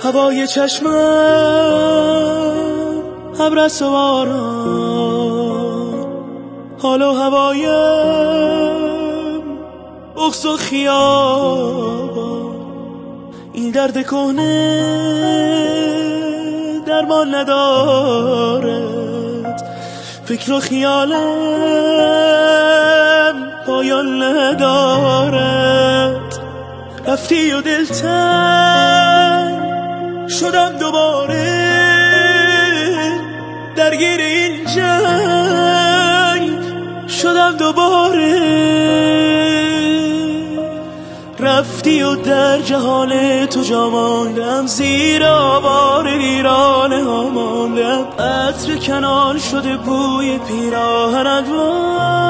هوای چشمم ابرس و باران، حال و هوایم بغض و خیابان. این درد کهنه درمان ندارد، فکر و خیالم پایان ندارد. رفتی و دلتنگ شدم دوباره، درگیر این جنگ شدم دوباره. رفتی و در جهان تو جا ماندم، زیر بار ویرانه ها ماندم. عطر کنار شده بوی پیراهنت